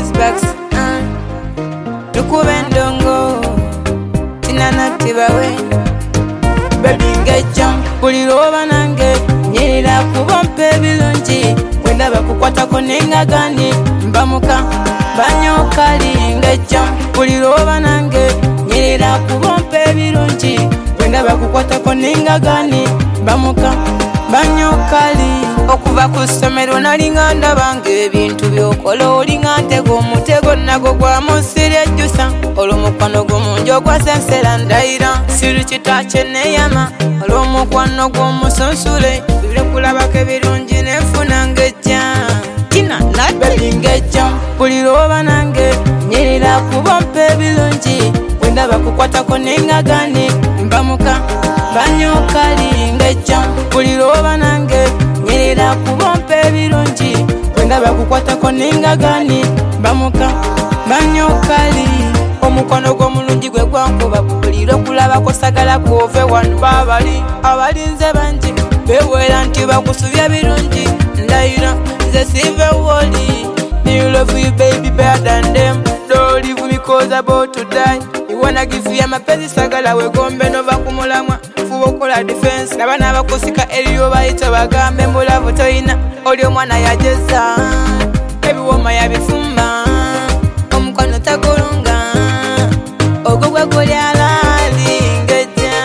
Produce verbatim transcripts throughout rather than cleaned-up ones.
boys backs uh. Tukube ndongo tinana tibawe baby ngeja buli lwoba nange nyirira kubompa ebirungi wenda bakukwatako nengagani mbamuka banyokali ngeja buli lwoba nange nyirira kubompa ebirungi wenda bakukwatako nengagani mbamuka banyokali okuva ku ssomero nalinga ndabanga ebintu byokola olinga ntego omutego nago gwa musiri ejjusa olw'omukwano gw'omungi ogwasensera ndayira siri kitaace neyama olw'omukwano gw'omusunsule bibire kulabako ebirungi nenfuna ngejja kina nabebi ngejja buli lwoba nange nyirira kubompa ebirungi wenda bakukwatako nengagani mbamuka banyokali ngejja buli lwoba nange nyirira kubompa ebirungi wenda bakukwatako nengagani bamuka banyokali omukono gw'omulungi gwe gwankuba buliro kulabako sagala kwove wano babali abalinze bangi bewera nti bakusubya birungi ndayira nze sive woli you love you baby better than them don't leave me cause about to die you wanna give you amapenzi sagala wegombe nova kumulamwa fuba okola defense nabana abakusika eriyo bayita bagambe mbulavu toyina oli omwana yageza ebiwoma yabifumba omukono tagulunga ogwo gwe guli alali ngejja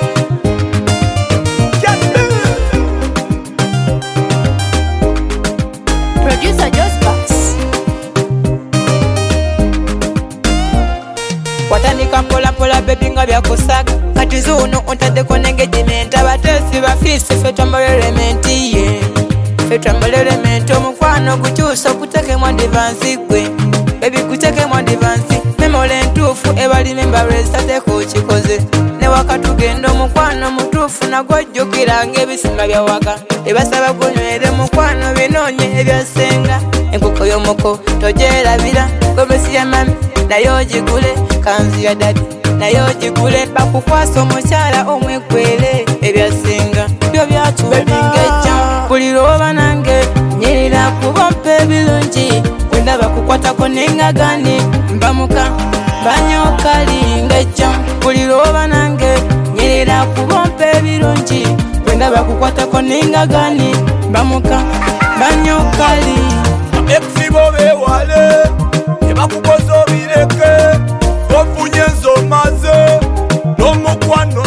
producer Jospax watandika mpola mpola baby nga byakusaga kati zuno ontadeko n'engagement abateesi bafiisi ffe twambala elementi ye ffe twambala elementi omukwano gukyusa okutekemu adivansi gwe baby kutekemu adivansi memola entuufu ebalime mbalwesateeko okikoze ne waka tugenda omukwano mutuufu nagwojjukira ng'ebisimba bya waka ebasaba gonywere mukwano binoonye ebyasenga enkoko y'omuko togyerabira gomesi ya mami naye ogigule kanzu ya dadi naye ogigule bakukwasa omukyala omwekwere ebyasenga byo byatubebingejja buli lwoba nange nyirira kubompa ebirungi wenda bakukwatako nengagani mbamuka banyokali ngejja buli lwoba nange nyirira kubompa ebirungi wenda bakukwatako nengagani mbamuka banyokali ebizibu bewale ebakukoza obireke ofunye enzomaze n'omukwano